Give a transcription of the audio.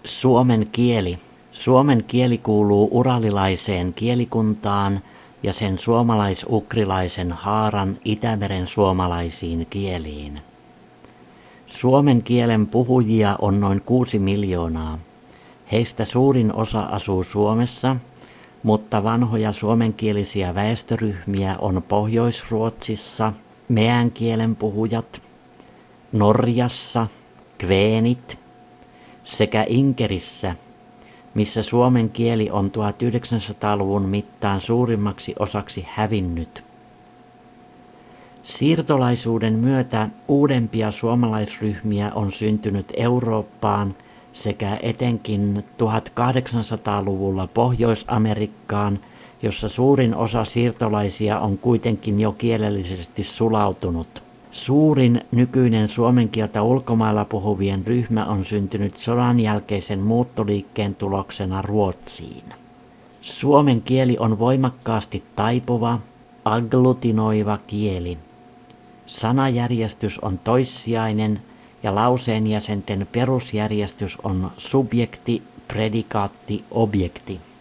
Suomen kieli. Suomen kieli kuuluu uralilaiseen kielikuntaan ja sen suomalais-ukrilaisen haaran Itämeren suomalaisiin kieliin. Suomen kielen puhujia on noin 6 miljoonaa. Heistä suurin osa asuu Suomessa, mutta vanhoja suomenkielisiä väestöryhmiä on Pohjois-Ruotsissa meän kielen puhujat, Norjassa kveenit sekä Inkerissä, missä suomen kieli on 1900-luvun mittaan suurimmaksi osaksi hävinnyt. Siirtolaisuuden myötä uudempia suomalaisryhmiä on syntynyt Eurooppaan sekä etenkin 1800-luvulla Pohjois-Amerikkaan, jossa suurin osa siirtolaisia on kuitenkin jo kielellisesti sulautunut. Suurin nykyinen suomen kieltä ulkomailla puhuvien ryhmä on syntynyt sodan jälkeisen muuttoliikkeen tuloksena Ruotsiin. Suomen kieli on voimakkaasti taipuva, agglutinoiva kieli. Sanajärjestys on toissijainen ja lauseen jäsenten perusjärjestys on subjekti, predikaatti, objekti.